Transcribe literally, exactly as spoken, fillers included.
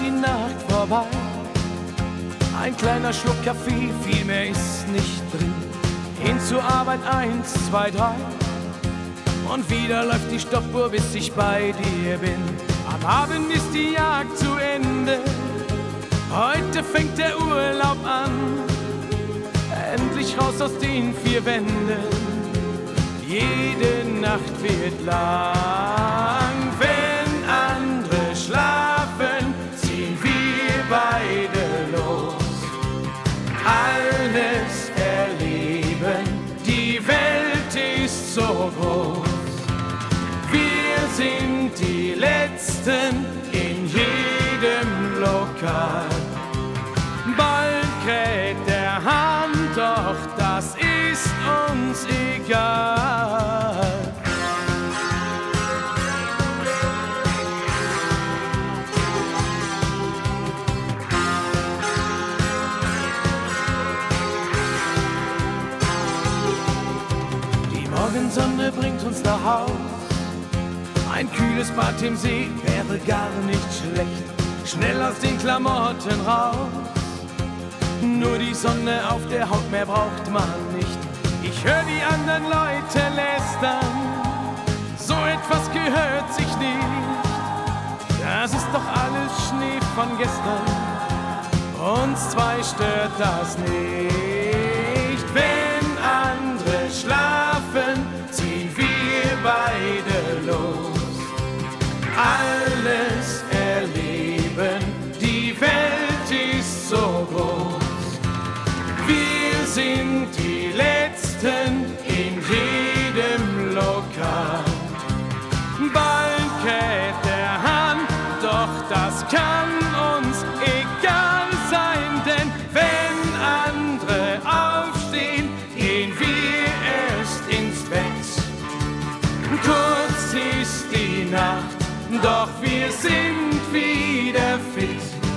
die Nacht vorbei. Ein kleiner Schluck Kaffee, viel mehr ist nicht drin. Hin zur Arbeit, eins, zwei, drei. Und wieder läuft die Stoppuhr, bis ich bei dir bin. Am Abend ist die Jagd zu Ende. Heute fängt der Urlaub an. Endlich raus aus den vier Wänden. Jede Nacht wird lang. Wenn andere schlafen, ziehen wir beide los. Alles erleben, die Welt ist so groß. Wir sind die Letzten in jedem Lokal. Bald kräht der Hahn, doch das ist uns egal. Die Morgensonne bringt uns nach Haus. Ein kühles Bad im See wäre gar nicht schlecht. Schnell aus den Klamotten raus. Nur die Sonne auf der Haut, mehr braucht man nicht. Ich höre die anderen Leute lästern. So etwas gehört sich nicht. Das ist doch alles Schnee von gestern. Uns zwei stört das nicht. Wenn andere schlafen, ziehen wir beide los. Alles erleben, die Welt ist so groß. Wir sind die Letzten in jedem Lokal. Bald kräht der Hahn, doch das kann uns egal sein, denn wenn andere aufstehen, gehen wir erst ins Bett. Kurz ist die Nacht, doch wir sind wieder fit.